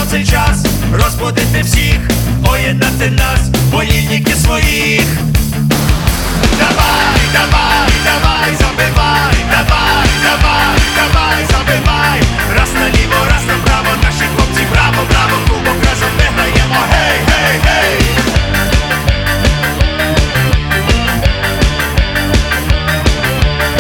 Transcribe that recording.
Настав цей час розбудити всіх, поєднати нас, воїнники своїх. Давай, давай!